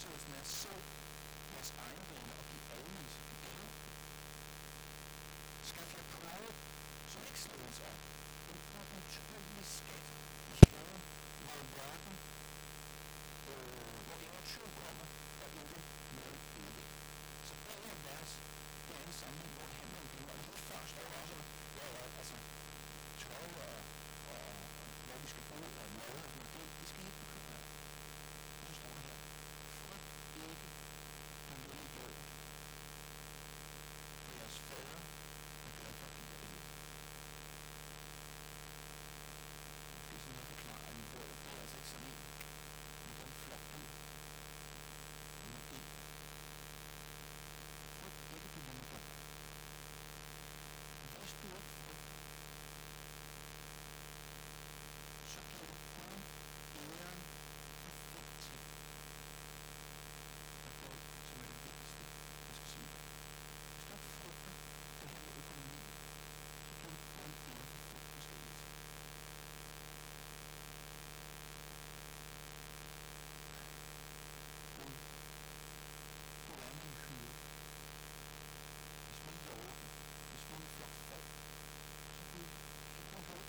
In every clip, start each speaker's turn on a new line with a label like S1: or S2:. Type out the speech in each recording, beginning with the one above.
S1: oversættelsen er selv jeres ejendomme og give almens gaver. Skaf jer prøve, som ikke slås op, en ubetydelig skat i haven, hvor verden, hvor ingen tyv kommer, og ikke noget ødelæg. Så det her vers, det er en sammenhæng, hvor det handler om det, og det før står der også, altså tøj og hvad vi skal bruge og mad og sådan noget, det skal I ikke bekymre jer. Og så står der her, frygt ikke den lille jord, for jeres fader er glad for at give jer det. Det er sådan noget, der klarer en jord, det er altså ikke sådan en, men det er en flot dyr. Den er det. Frygt ikke den lille jord. Hvis du ikke frygt, så giver du kun æren og fængtid af det, som er det vigtigste, jeg skal sige dig. Hvis du ikke frygter det her med økonomi, så giver du kun æren for frygtforståelse. Du er med en hyre. Hvis du er i orden, hvis du er en flok folk, så kan du håbe.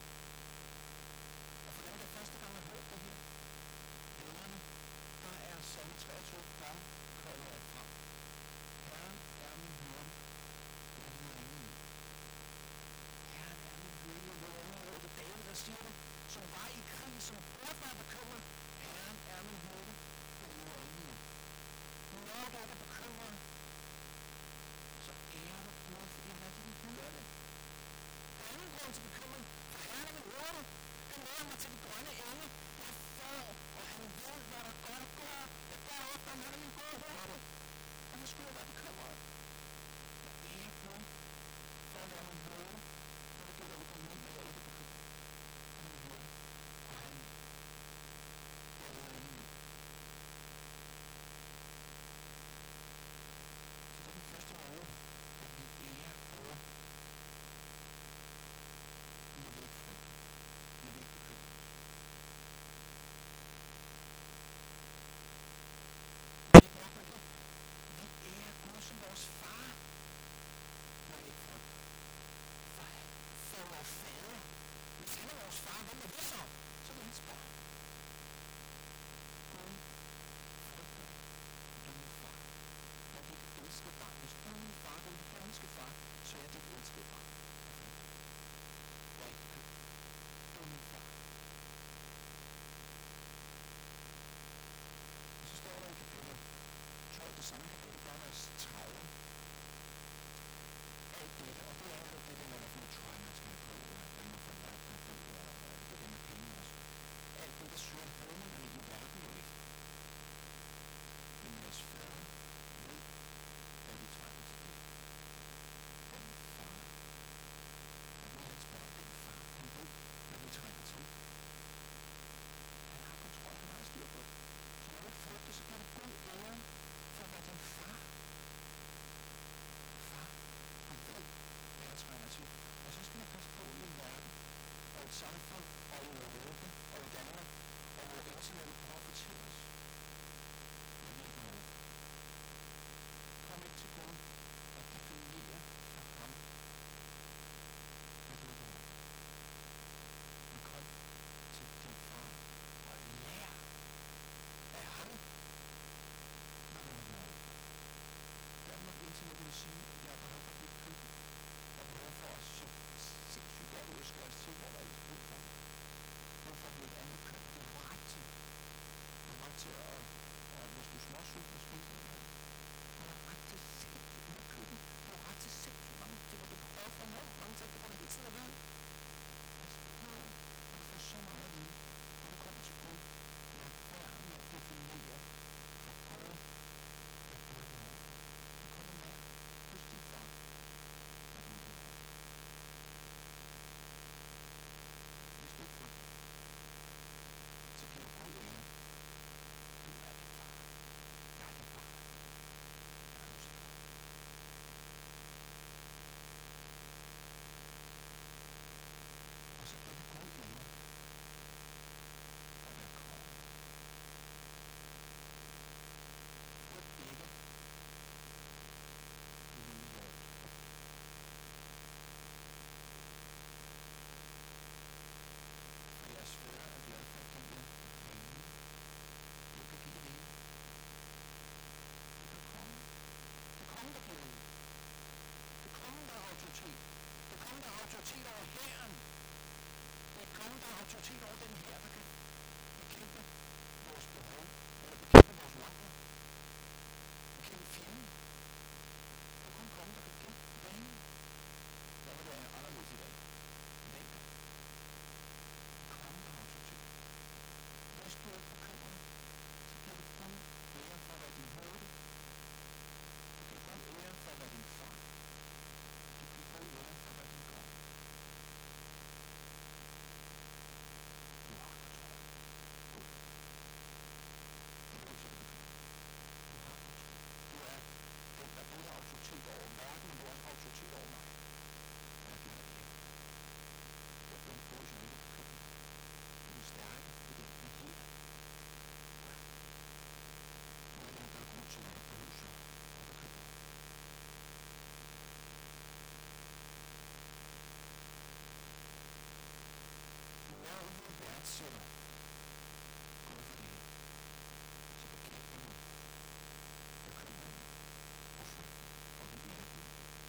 S1: Og for dem, der første gang har hørt det her, vennerne, der er salme 23 bare koldet af frem. Herren er min hyrde, og jeg lider ingen nød. Herren er min hyrde, jeg lider ingen nød. Det er David, der siger det, som var i krig, som burde være bekymret. Herren er min hyrde, jeg lider ingen nød. Når du er bekymret, så ærer du Gud, fordi han er din hyrde. Der er ingen grund til bekymring, for Herren er min hyrde. Han leder mig til de grønne enge. Jeg får, og han ved, hvad der godt og gør. Jeg går op, og han er min gode hyrde. Og så skulle jeg være bekymret. Jeg ærer Gud for at være min hyrde, når det gælder økonomi, og jeg er ikke bekymret. Han er min hyrde, og han leder ingen ud. Så det er den første måde, at vi ærer Gud. Vi vil ikke frygte. Vi vil ikke bekymre os. Det er ikke nok med det. Vi ærer Gud som vores far. Vi vil ikke frygte. For vores fader. Hvis han er vores far, hvem er vi så? Så er det hans børn. Gud frygter dig. Du er min far. Jeg er dit elskede barn. Hvis du er min far, du er dit danske far, så er jeg dit elskede barn. Jeg er ikke bekymret. Du er min far. Og så står der i kapitel 12, det samme kapitel, der er vers 30. Alt dette, og det er jo det, der er for noget tøj, man skal have på, og hvad man får lært med det, og det der med penge også. Alt det, der søger højningerne i verden jo ikke. Men jeres fader ved, hvad de trækker til det. Den far. Og ved hans børn, den far, han ved, hvad de trækker til. Han har kontrol, han har styr på det. Så når du ikke frygter, så giver du god ære for at være din far. kongen, der giver riget. Det er kongen, der har autoritet. Det er kongen, der har autoritet over hæren. Det er kongen, der har autoritet over den her, der kan bekæmpe vores behov, eller bekæmpe vores mangler, bekæmpe fjenden. Det er kun kongen, der kan bekæmpe banen. Der vil være anderledes i dag. Dengang. Kongen, der har autoritet. Hvis du er bekymret, så giver du kun ære for at være din hørte. Du giver kun ære for at være din far. Du giver kun ære for at være din konge. Du har kontrol. Du er ikke så bekymret. Du har kontrol. Du er den, der både har autoritet over verden, men du har også autoritet over mig. Jeg giver dig ære. Jeg er den både, som ikke er bekymret. Du er stærke, det er den, der her. Nu er det, der er grund til, at jeg behøver så og bekymret. Når vi værdsætter Gud for det her, så bekæmper vi bekymringen og frygten og den ærlighed.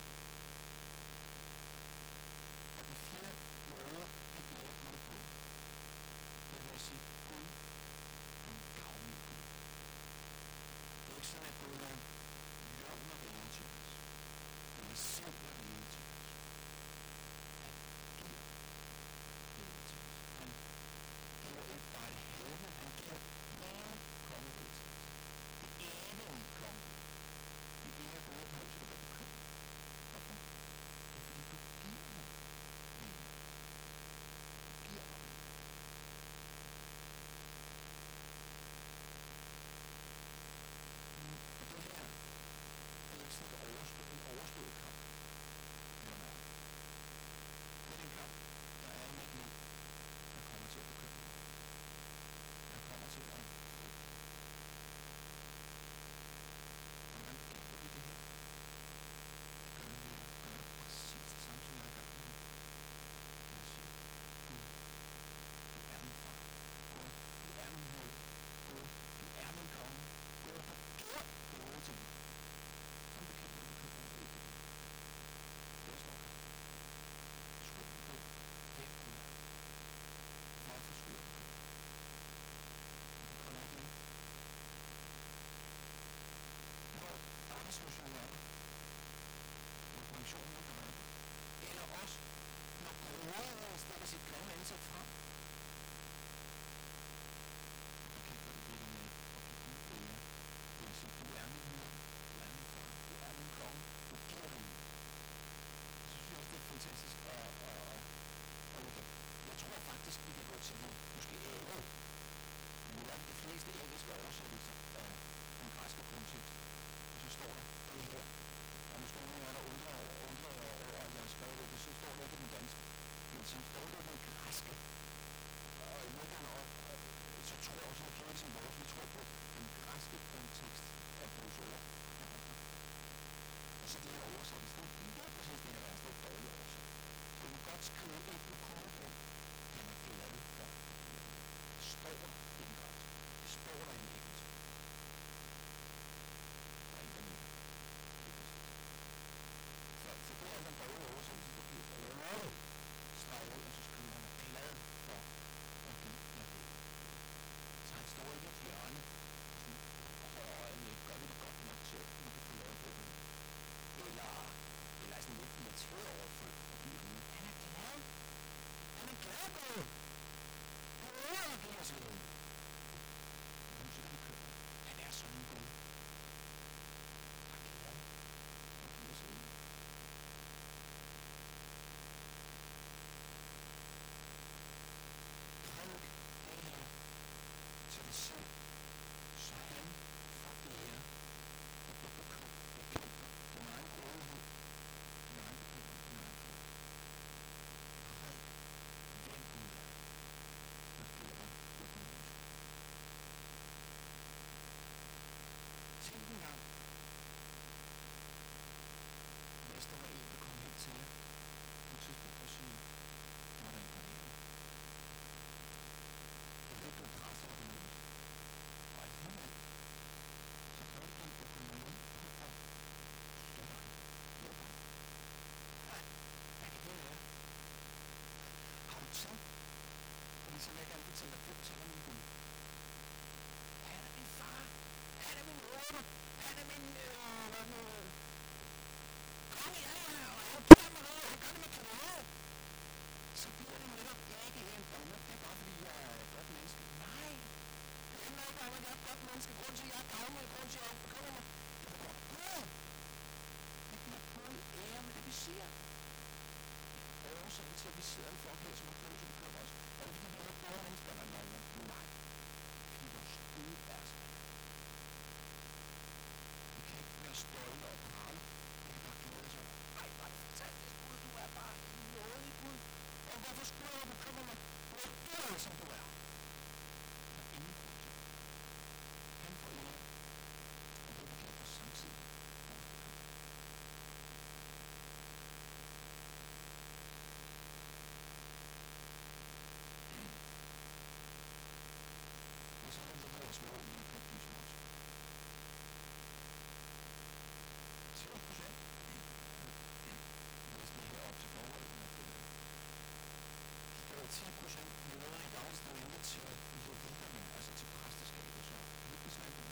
S1: Og de 4 måder, vi ærer Gud på, det vil jeg sige, Gud er en gavmild Gud. Det er ikke sådan, at Gud er låner riget til os, eller sælger riget til os. Han giver riget til os. Han giver ikke bare et halve, han giver hele kongeriget til os. Det evige kongerige. Vi ærer Gud ikke højt, så du bliver bekymret. Hvorfor? Det er fordi, du giver ham riget. Du giver ham riget. Og det her, det er ikke sådan en overstået kamp. Det er den kamp, der er i mit liv, der kommer til at bekymre mig. Der kommer til at frygte. Hvordan bekæmper vi det her? Gør vi det? Gør det præcis det samme, som jeg har gjort nu? Jeg siger, Gud, du er min far. Gud, du er min hørte. Gud, du er min konge. Gud, du har gjort gode ting. Sådan bekæmper vi bekymringen ikke. Det står der. Skub Gud væk Gud. Hvorfor skubber du Gud? Det kommer ikke ind. Når arbejdssituationen er der, når pensionen er der, eller også når brugeren stikker sit grimme ansigt frem, så bekæmper vi det der med at give Gud ære. Det vil sige, du er min hørte, du er min far, du er min konge, du giver riget. Så synes jeg også, det er fantastisk og jeg tror faktisk, vi kan gå til det måske ære. Men nu er det de fleste engelske oversættelser af den græske kontekst. Og så står der det her. Og måske nogen af jer, der undrer over, at jeg har skrevet det, så står det ikke den danske. Men så står det den græske. Og i virkeligheden så tror jeg også, at det er som vores. Vi tror på den græske kontekst af vores ord. Og så det her oversættelse, det er præcis det her, det er et dårligt oversæt. Du kan godt skrive et på kuglepen. Han er glad for det. Det står der i den græske. Det står der i den engelske. Der er ikke den ene. Så det er den dårlige oversættelse, der bliver streget ud, og så skriver han glad for at give jer det. Så han står ikke i et hjørne og holder øje med, gør vi det godt nok til, at vi kan få lavet det nu. Eller sådan lidt irriteret over folk og give riget. Han er glad. Han er glad, Gud. Han er give os riget. så vil jeg gerne fortælle dig 5 ting om min Gud. Han er min far. Han er min råber. Han er min konge, og han giver mig noget, og han gør det med glæde. Så bliver det netop ikke en dommer. Det er bare fordi, jeg er et godt menneske. Nej. Det handler ikke om, at jeg er et godt menneske. Grunden til, at jeg er gavmild. Grunden til, at jeg bekymrer mig. Det er godt Gud. Det giver Gud ære med det, vi siger. Årsagen til, at vi sidder en flok her, som har grund til at bekymre os. Er det fordi, vi er ikke bedre mennesker, der er nogen? Nej. Fordi vores Gud er så. Vi kan ikke være stolte og prale. Vi kan bare glæde os over. Ej, hvor er det fantastisk, Gud. Du er bare en nådig Gud. Og hvorfor skulle jeg bekymre mig? Hvor du er, som du er. Der er ingen grund til. Han får ære. Og det betyder for samtidig. Og så er det der små i en købningsmål. 10%. Hvis det er heroppe til forholdet. Så skal der 10% jøder i dagstilende til leviterne, altså til præsteskabet, så vidnesvalget.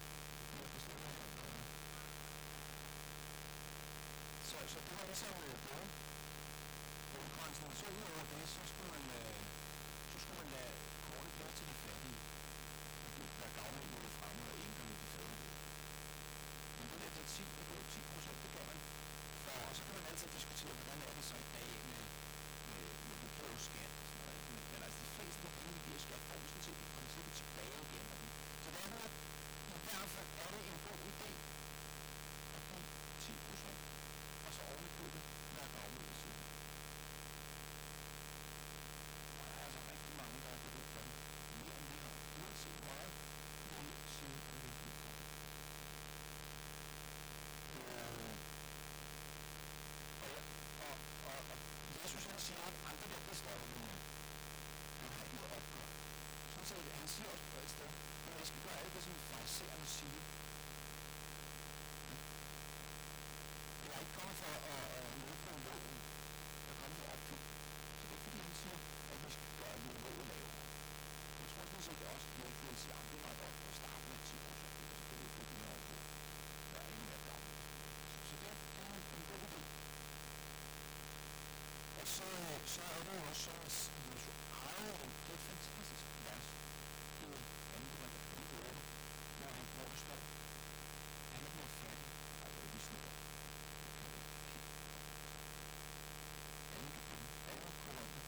S1: Så det var ligesom boggrænsen. Så udover det, så skulle man lade kornet blive til de fattige. Og det der gavner imod det fremme, og enkerne de fædre. Men det der til 10%, det gør man. Og så kan man altid diskutere, hvordan er det så i dag med det blå skat og sådan noget. Men altså de fleste af penge, vi giver skat, får vi sådan set i princippet tilbage igen af dem. Så derfor, i hvert fald er det en god idé at give 10%, og så ovenikøbet hver gavmild ved siden. Og der er altså rigtig mange, der er behov for det. Mere end det her, uanset meget, vil sige, at vi bliver for. Og Jesus han siger, at andre der består nu. Han har ikke noget opgør. Sådan set, han siger også på et sted, at vi skal gøre alt det, som farisæerne siger. Jeg er ikke kommet for at nedbryde loven. Jeg er kommet for at opfylde. Så det er fordi, han siger, at vi skal gøre det loven lavere. Jeg tror sådan set, at også virkelig siger, at det er meget godt at starte med 10 år, så det er det, vi har på. Der er ingen af dem. Så det er en god idé. Og så er det jo også sådan, at Jesu eget liv, det er et fantastisk vers. Det er 2. Korinther 8, hvor der står, han er blevet fattig. Ej, hvor er det, vi slutter. Alle Korinther.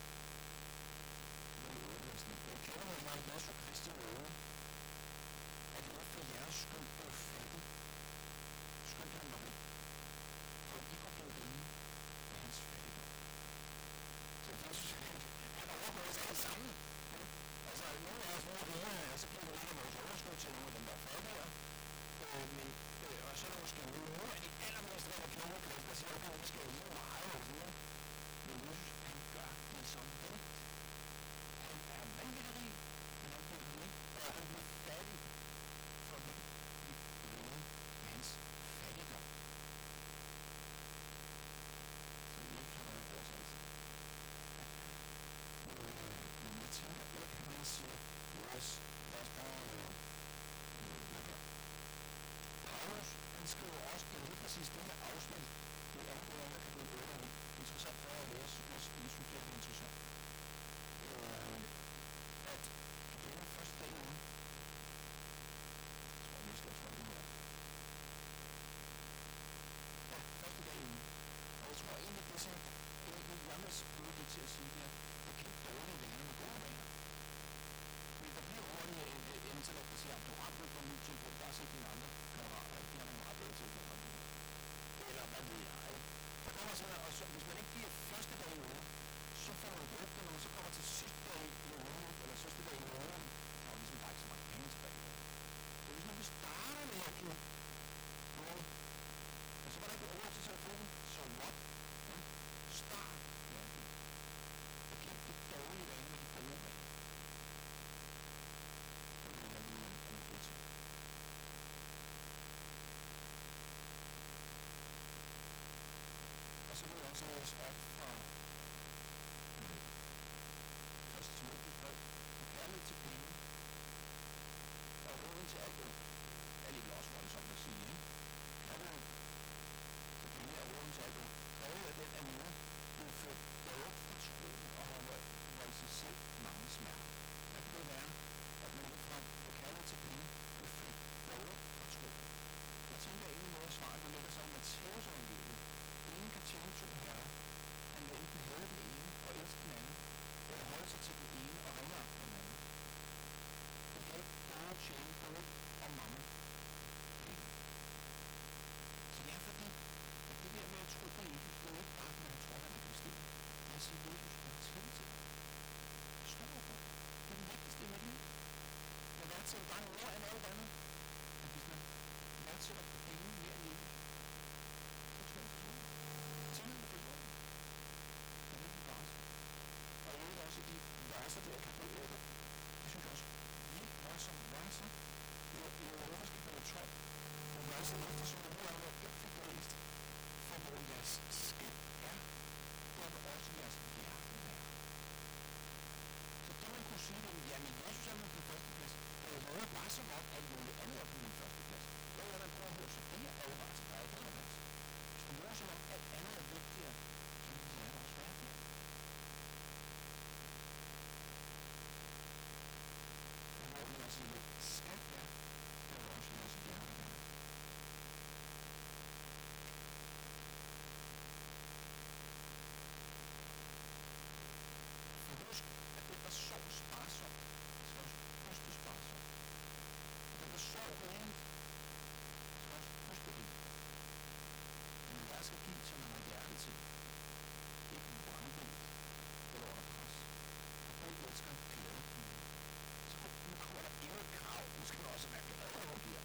S1: Jeg kender mig i Jesu Kristi love, at jeg for jeres skyld blev fattig. Skønt han var rig. For I kunne blive rige af hans fattigdom. Så Jesus, han overgår sig alt sammen. Altså, nogle af os må rige, så bliver det ikke vores overskud til nogle af dem, der er fattigere. Og så er der måske nogle af de allermest kloge kristne, der siger, at vi skal jo meget og sådan noget. Men Jesus, han gør det som vel. Han er vanvittig rig, men han bliver rig, og han bliver fattig, for at vi kan blive rige af hans fattigdom. Så vi ikke kan være vores altid. Men jeg tænker ikke, at man siger, lad os bare Paulus, han skriver også, det er lige præcis det her afsnit, det er noget, der kan blive bedre. Interessant for at læse, hvis I synes, det er interessant. At det er første dag ude. Jeg tror, vi skal trykke her. Ja, første dag ude. Og jeg tror egentlig, det er sådan, det jeg med spurgte til at sige, det kan ikke dårlige vaner med gode vaner. Men der bliver hurtigt et internet, der siger, at du har brug for en ny telefon, der er set dine andre kammerater, ikke? De har nogle meget bedre telefoner. Eller hvad ved jeg, ikke? Der kommer sådan, og så, hvis man ikke bliver første dag i uge, så får man brugt det, når man så kommer til sidste dag i ugen, eller sidste dag i ugen, så er man ligesom bare ikke så mange penge tilbage. Så hvis man vil starte med at give noget, og så var der ikke råd til telefonen, så what? Ja? Start med at give. Og kæm det dårlige vane med de gode vaner. Og så vil jeg også læse op fra 1. Timothy til, der er mere end alt andet. At hvis man værdsætter penge mere end livet, så tror jeg, at tilliden på jorden, den er ikke bare. Og jeg ved også, at de verser, der kan bøge det, jeg synes også, vildt voldsomt verser, i Europas kapitel 12, og verser efter, som der nu er noget ikke for læst, for hvor jeres skæld er, der er også jeres hjerte er. Så det man kunne sige, at jamen, Jesus er med på første plads, det er noget bare som om, at noget andet er på min første plads. Hvad er der prøver at høre, så det er advarsel, der er ikke noget plads. Hvis du bruger som om, alt andet er vigtigere, så vil det også være der. Og hvor vil jeg sige, skat er, det er også jeres hjerte er. For husk, at det der sår sparsomt, skal også høste sparsomt. Og det der sår rent, skal også høste rent. Men der skal give, som man har hjerte til. Ikke vrangvind eller under pres. Og den elsker glæde give. Så nu kommer der endnu et krav, nu skal man også være glad, når man giver.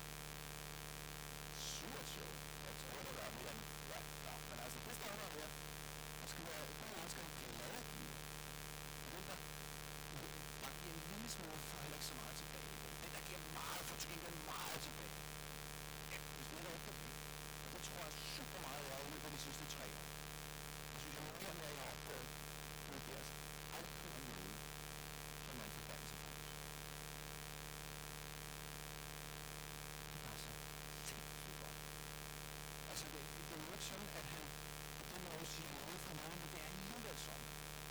S1: Surt sjovt. Jeg tror, det er mere end, ja, men altså, det står der mere. Der skal være gode mennesker glade give. Og den der giver en lille smule, får heller ikke så meget tilbage. Den der giver meget, får til gengæld meget tilbage. Ja, hvis det er noget problem. Og det tror jeg super meget, jeg har i løbet af de sidste 3 år. Jeg synes, jeg må mere med, at jeg har opdaget, med deres aldrig om noget, som man forbandt sig på. Det er bare så sindssygt godt. Altså, det er jo ikke sådan, at han på den måde siger noget for noget, men det er alligevel sådan.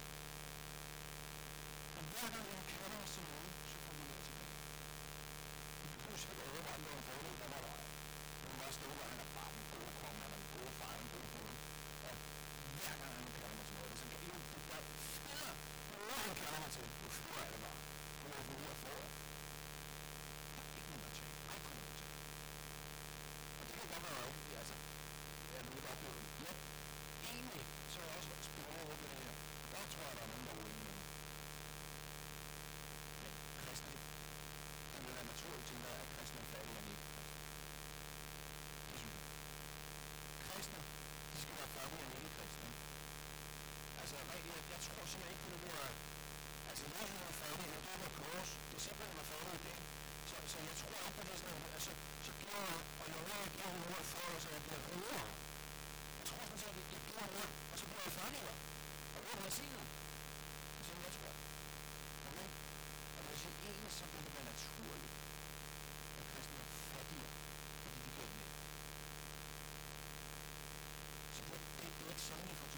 S1: Og hver gang jeg kalder os til noget, så får vi noget tilbage. Vi behøver sikkert at øve andre en fordel, der var der. Men også nogle gange er bare den gode konge, eller den gode far, en god hoved. Og hver gang han kalder mig til noget, så kan jeg jo det der fælder. Når han kalder mig til, nu får jeg det bare. Nu er jeg ude og få det. Ikke noget at tage. Ej, kun noget at tage. Og det kan godt være rigtigt, altså. Jeg ved godt blive ja. Egentlig, så er jeg også spurgt over det her. Der tror jeg, der er nogen, der er uenige med. Men kristne, det vil være naturligt til, at kristne er fattige og ikke. Det synes jeg. Kristne, de skal være fattige og ikke kristne. Altså, jeg tror simpelthen ikke på det der. Altså, Jesus var fattig, og det var kors. Disciplerne var fattige i det. Så jeg tror ikke på det sådan, altså, så giver jeg, og jeg vil ikke give noget for, så jeg bliver rigere. Jeg tror sådan set, at jeg giver noget, og så bliver jeg fattigere. Og det er velsignet. Det er sådan, jeg tror. Okay? Og hvis jeg egentlig, så vil det være naturligt, at kristne er fattigere, fordi de giver med. Så det er ikke sådan, I får